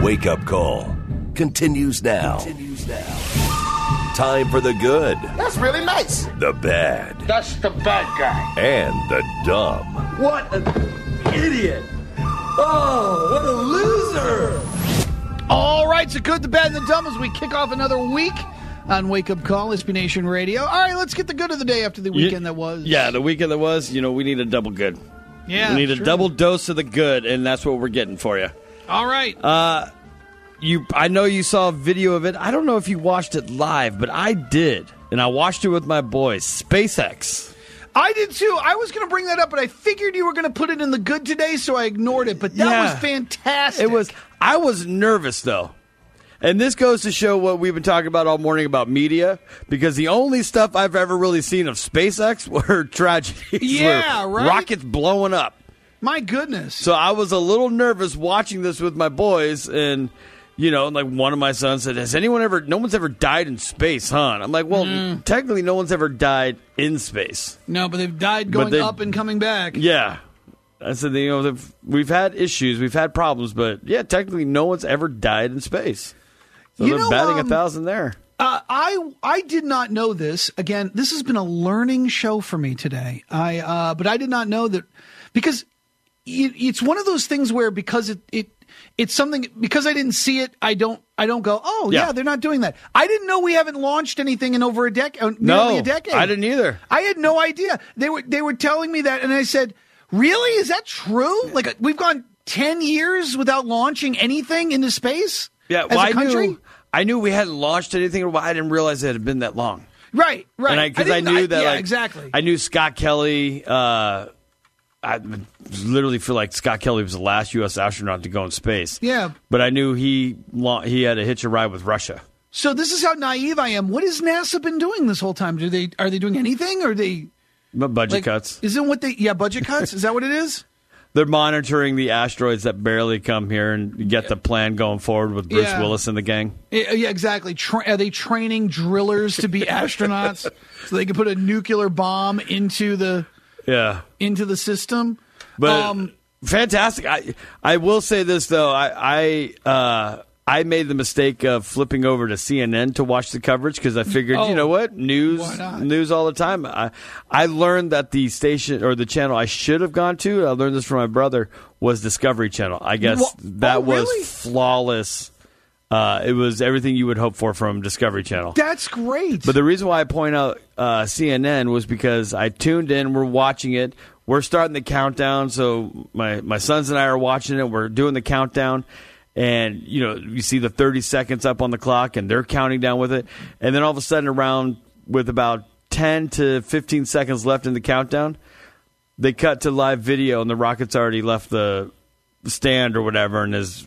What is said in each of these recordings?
Wake Up Call continues now. Time for the good, That's really nice. the bad, That's the bad guy. and the dumb. What an idiot. Oh, what a loser. All right, so good, the bad, and the dumb as we kick off another week on Wake Up Call, SB Nation Radio. All right, let's get the good of the day after the weekend that was. Yeah, the weekend that was, we need a double good. Yeah, we need a sure. double dose of the good, and that's what we're getting for you. All right. I know you saw a video of it. I don't know if you watched it live, but I did, and I watched it with my boys. SpaceX. I did too. I was going to bring that up, but I figured you were going to put it in the good today, so I ignored it. But that was fantastic. It was. I was nervous though, and this goes to show what we've been talking about all morning about media. Because the only stuff I've ever really seen of SpaceX were tragedies. Yeah, were right? Rockets blowing up. My goodness. So I was a little nervous watching this with my boys, and like one of my sons said, no one's ever died in space, huh? And I'm like, well, technically no one's ever died in space. No, but they've died going up and coming back. Yeah. I said, we've had issues, we've had problems, but yeah, technically no one's ever died in space. So they're batting 1,000 there. I did not know this. Again, this has been a learning show for me today. But I did not know that, because it's one of those things where because it's something, because I didn't see it, I don't go, oh yeah, they're not doing that. I didn't know we haven't launched anything in over a decade. Nearly a decade. I didn't either. I had no idea. They were telling me that, and I said, really? Is that true? Like, we've gone 10 years without launching anything into space? Yeah, as a country? I knew we hadn't launched anything, but I didn't realize it had been that long. Right. Because I knew that. Exactly. I knew Scott Kelly. I literally feel like Scott Kelly was the last U.S. astronaut to go in space. Yeah. But I knew he had to hitch a ride with Russia. So this is how naive I am. What has NASA been doing this whole time? Are they doing anything? Or are they budget cuts? Isn't what they? Yeah, budget cuts. Is that what it is? They're monitoring the asteroids that barely come here and get the plan going forward with Bruce Willis and the gang. Yeah, exactly. Are they training drillers to be astronauts so they can put a nuclear bomb into the system? But fantastic. I will say this though. I made the mistake of flipping over to CNN to watch the coverage because I figured, you know what, news all the time. I learned that the station or the channel I should have gone to, I learned this from my brother, was Discovery Channel. I guess was flawless. It was everything you would hope for from Discovery Channel. That's great. But the reason why I point out CNN was because I tuned in, we're watching it, we're starting the countdown, so my sons and I are watching it, we're doing the countdown. And, you see the 30 seconds up on the clock, and they're counting down with it. And then all of a sudden, around with about 10 to 15 seconds left in the countdown, they cut to live video, and the rocket's already left the stand or whatever and is,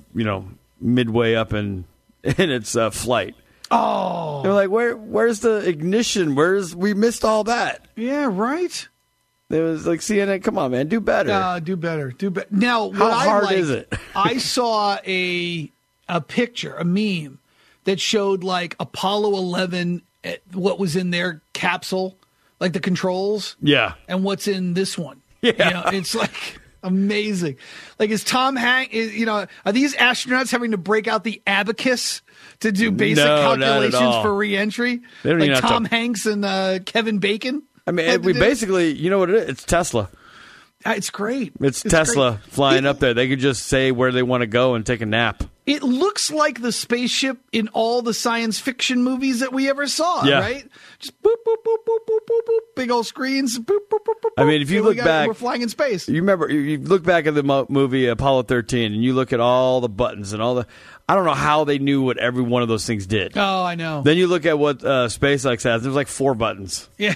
midway up in its flight. Oh. They're like, where's the ignition? We missed all that. Yeah, right. It was like, CNN, come on, man, do better. Do better. Now, how hard is it? I saw a picture, a meme that showed like Apollo 11, what was in their capsule, like the controls. Yeah. And what's in this one. Yeah. It's like amazing. Like, is Tom Hanks, are these astronauts having to break out the abacus to do basic calculations for re-entry? They don't like Tom Hanks and Kevin Bacon? I mean, we basically, you know what it is? It's Tesla. It's great. It's Tesla flying up there. They could just say where they want to go and take a nap. It looks like the spaceship in all the science fiction movies that we ever saw, right? Just boop, boop, boop, boop, boop, boop, boop, big old screens, boop, boop, boop, boop. I mean, if you look back, we're flying in space. You remember, you look back at the movie Apollo 13, and you look at all the buttons and all the. I don't know how they knew what every one of those things did. Oh, I know. Then you look at what SpaceX has. There's like 4 buttons. Yeah,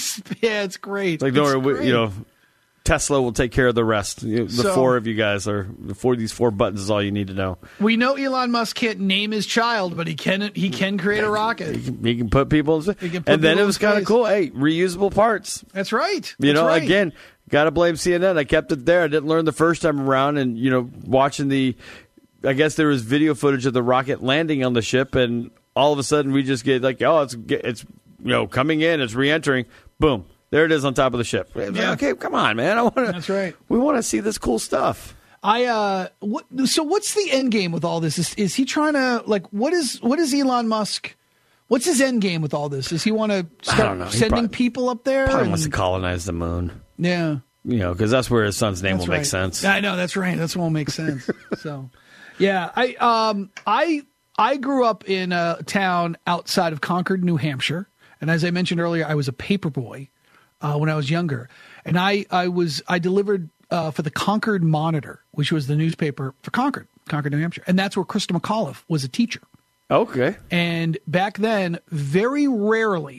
it's great. It's like, don't worry, Tesla will take care of the rest. The 4 of you guys these 4 buttons is all you need to know. We know Elon Musk can't name his child, but he can create a rocket. He can put people in space. And then it was kind of cool. Hey, reusable parts. That's right. Again, got to blame CNN. I kept it there. I didn't learn the first time around. And, watching I guess there was video footage of the rocket landing on the ship, and all of a sudden we just get like, oh, it's coming in, it's re-entering. Boom. There it is on top of the ship. Yeah. Okay, come on, man. That's right. We want to see this cool stuff. So what's the end game with all this? Is he trying to what is Elon Musk? What's his end game with all this? Does he want to start sending people up there? Probably wants to colonize the moon. Yeah. Because that's where his son's name will make sense. I know, that's right. That's what will make sense. So, yeah, I grew up in a town outside of Concord, New Hampshire, and as I mentioned earlier, I was a paper boy when I was younger, and I delivered for the Concord Monitor, which was the newspaper for Concord, New Hampshire, and that's where Krista McAuliffe was a teacher. Okay. And back then, very rarely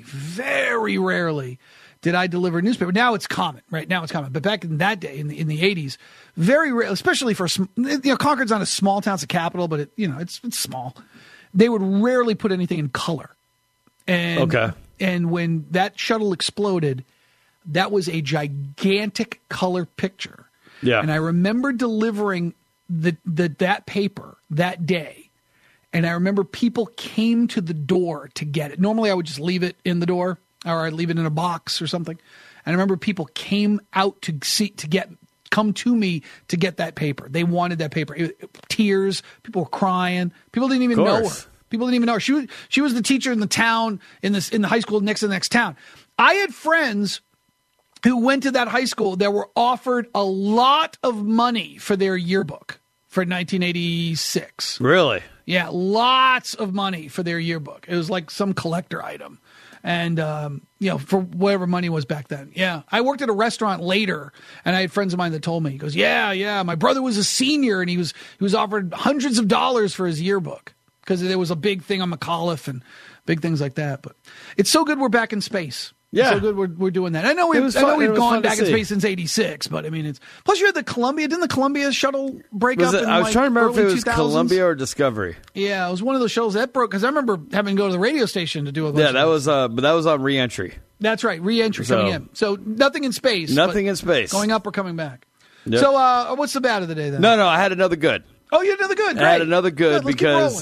did I deliver a newspaper. Now it's common, right? Now it's common. But back in that day, in the 80s, very rare, especially for, Concord's not a small town, it's a capital, but it's small. They would rarely put anything in color. And when that shuttle exploded, that was a gigantic color picture. Yeah. And I remember delivering that paper that day. And I remember people came to the door to get it. Normally I would just leave it in the door, or I'd leave it in a box or something. And I remember people came out come to me to get that paper. They wanted that paper. Tears, people were crying. People didn't even know her. People didn't even know her. She was the teacher in the town, in the high school next to the next town. I had friends who went to that high school that were offered a lot of money for their yearbook for 1986. Really? Yeah, lots of money for their yearbook. It was like some collector item. And, for whatever money was back then. Yeah. I worked at a restaurant later, and I had friends of mine that told me, he goes, yeah, my brother was a senior, and he was offered hundreds of dollars for his yearbook because there was a big thing on McAuliffe and big things like that. But it's so good we're back in space. Yeah. So good we're doing that. I know we've gone back in space since 86, but I mean, plus you had the Columbia. Didn't the Columbia shuttle break up? I was trying to remember if it was 2000s? Columbia or Discovery. Yeah, it was one of those shuttles that broke because I remember having to go to the radio station to do a bunch but that was on re-entry. That's right, re-entry coming in. So nothing in space. Nothing in space. Going up or coming back. Yep. So what's the bad of the day then? No, I had another good. Oh, you had another good. Great. I had another good because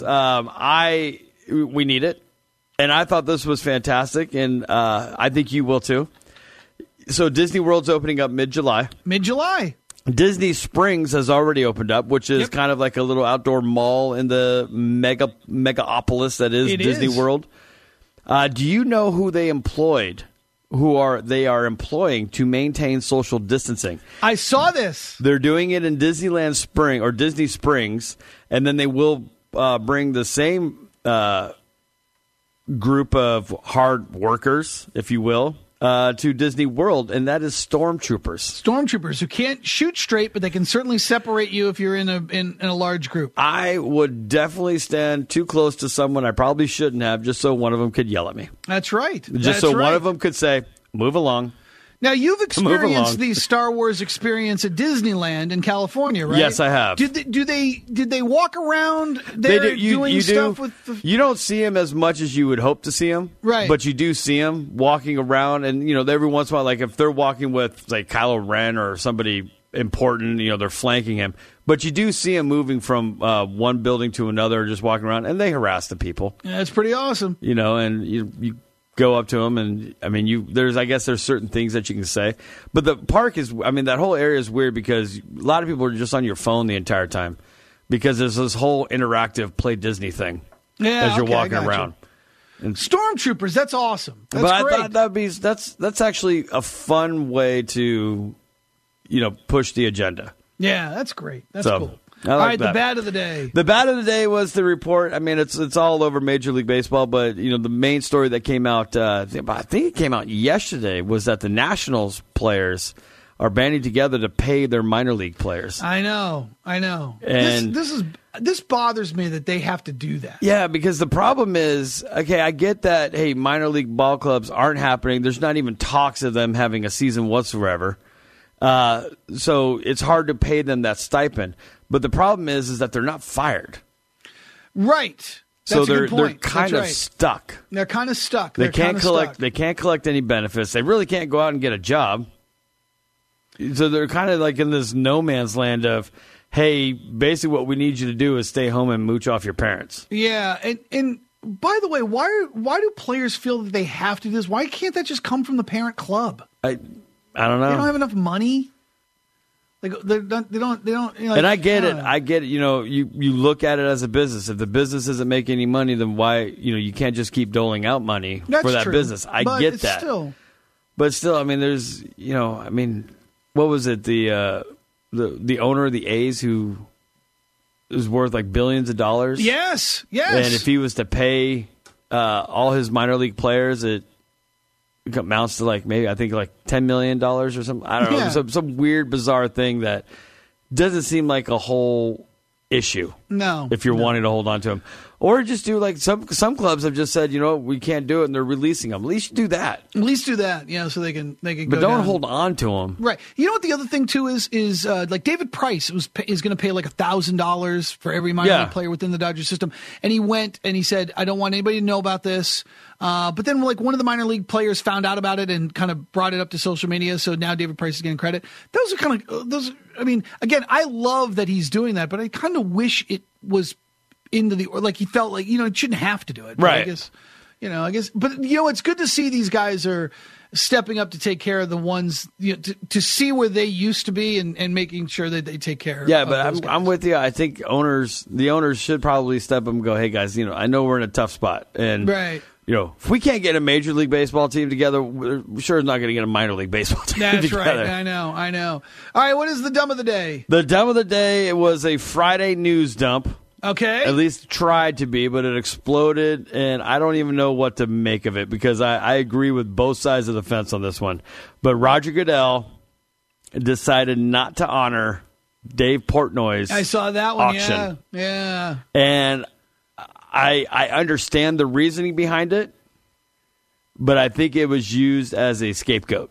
we need it. And I thought this was fantastic, and I think you will too. So Disney World's opening up mid-July. Mid-July. Disney Springs has already opened up, which is kind of like a little outdoor mall in the megapolis that is Disney World. Do you know who they employed? They are employing to maintain social distancing? I saw this. They're doing it in Disneyland Spring or Disney Springs, and then they will bring the same group of hard workers, if you will, to Disney World, and that is stormtroopers. Stormtroopers who can't shoot straight, but they can certainly separate you if you're in a large group. I would definitely stand too close to someone I probably shouldn't have, just so one of them could yell at me. That's right. One of them could say, "Move along." Now, you've experienced the Star Wars experience at Disneyland in California, right? Yes, I have. Did they walk around there doing stuff with the... You don't see them as much as you would hope to see them. Right. But you do see them walking around, and, every once in a while, like if they're walking with, like, Kylo Ren or somebody important, they're flanking him. But you do see them moving from one building to another, just walking around, and they harass the people. Yeah, it's pretty awesome. And you go up to them, and there's certain things that you can say, but the park is, that whole area is weird because a lot of people are just on your phone the entire time because there's this whole interactive Play Disney thing as you're walking around. And stormtroopers, that's awesome. That's great. I thought that's actually a fun way to, push the agenda. Yeah, that's great. That's cool. All right, the bad of the day. The bad of the day was the report. It's all over Major League Baseball, but the main story that came out, I think it came out yesterday, was that the Nationals players are banding together to pay their minor league players. I know. And this bothers me that they have to do that. Yeah, because the problem is, okay, I get that. Hey, minor league ball clubs aren't happening. There's not even talks of them having a season whatsoever. So it's hard to pay them that stipend. But the problem is that they're not fired. Right. That's so they're kind of stuck. They're kind of stuck. They can't collect any benefits. They really can't go out and get a job. So they're kind of like in this no man's land of, hey, basically what we need you to do is stay home and mooch off your parents. Yeah, and by the way, why do players feel that they have to do this? Why can't that just come from the parent club? I don't know. They don't have enough money. Like they don't. You know, And I get it. don't know. I get it. You know, you look at it as a business. If the business isn't making any money, then why? You can't just keep doling out money That's for that true. business. I But get it's that. Still, But I mean, there's, what was it? The owner of the A's who is worth like billions of dollars. yes. And if he was to pay all his minor league players, it amounts to like maybe I think like $10 million or something. I don't know, Yeah. some weird, bizarre thing that doesn't seem like a whole issue. No. If you're wanting to hold on to him, or just do like some clubs have just said, we can't do it, and they're releasing them. At least do that, At least do that, so they can but go don't down. hold on to them. Right. You know what the other thing too is like David Price is going to pay like $1,000 for every minor league player within the Dodger system, and he went and he said, I don't want anybody to know about this. But then like one of the minor league players found out about it and kind of brought it up to social media, so now David Price is getting credit. Those are kind of those. I mean, again, I love that he's doing that, but I kind of wish it was into the, or like he felt like, it shouldn't have to do it. But Right. I guess, but it's good to see these guys are stepping up to take care of the ones, to see where they used to be and making sure that they take care Yeah, of but those guys. I'm with you. I think the owners should probably step up and go, hey guys, I know we're in a tough spot, and Right. if we can't get a major league baseball team together, we're sure not going to get a minor league baseball team That's together. right. I know. All right, what is the dumb of the day? The dumb of the day, it was a Friday news dump. Okay. At least tried to be, but it exploded, and I don't even know what to make of it because I agree with both sides of the fence on this one. But Roger Goodell decided not to honor Dave Portnoy's I saw that one. auction. Yeah. And I understand the reasoning behind it, but I think it was used as a scapegoat.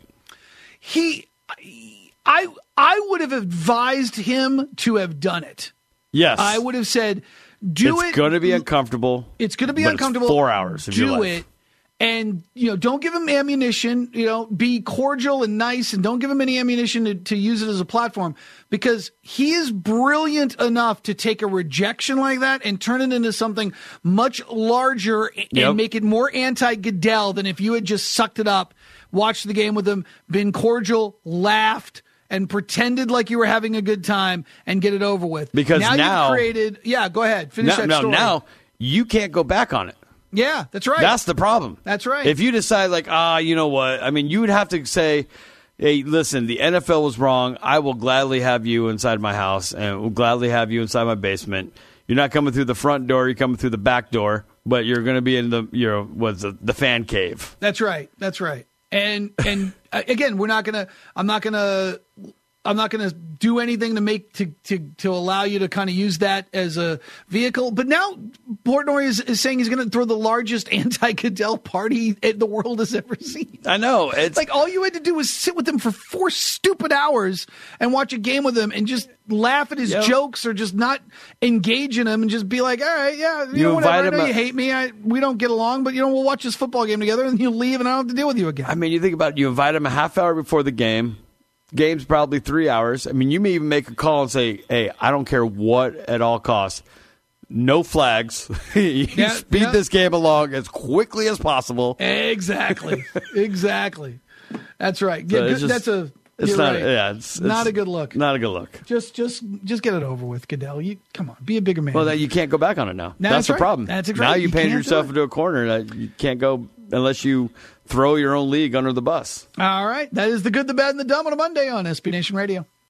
I would have advised him to have done it. Yes. I would have said, do it. It's going to be uncomfortable. It's going to be but uncomfortable. It's 4 hours of your Do life. it. And, don't give him ammunition, be cordial and nice, and don't give him any ammunition to use it as a platform, because he is brilliant enough to take a rejection like that and turn it into something much larger and make it more anti-Goodell than if you had just sucked it up, watched the game with him, been cordial, laughed, and pretended like you were having a good time and get it over with. Because now you've created, go ahead, finish that story. Now you can't go back on it. Yeah, that's right. That's the problem. That's right. If you decide like, you know what? I mean, you would have to say, hey, listen, the NFL was wrong. I will gladly have you inside my house and will gladly have you inside my basement. You're not coming through the front door. You're coming through the back door, but you're going to be in the fan cave. That's right. That's right. And again, I'm not gonna do anything to make to allow you to kind of use that as a vehicle. But now Portnoy is saying he's going to throw the largest anti-Goodell party the world has ever seen. I know. It's like all you had to do was sit with him for 4 stupid hours and watch a game with him and just laugh at his jokes or just not engage in him and just be like, all right, yeah, You whatever. I invite know him you hate me. We don't get along, but we'll watch this football game together and you'll leave and I don't have to deal with you again. I mean, you think about it, you invite him a half hour before the game. Game's probably 3 hours. I mean, you may even make a call and say, hey, I don't care what at all costs. No flags. Speed this game along as quickly as possible. Exactly. That's right. So Yeah, it's just- you're not. right. Yeah, it's not a good look. Not a good look. Just get it over with, Goodell. You come on, be a bigger man. Well, then you can't go back on it now. No, that's the right. problem. That's exactly. Now you painted can't yourself do it. into a corner that you can't go unless you throw your own league under the bus. All right, that is the good, the bad, and the dumb on a Monday on SB Nation Radio.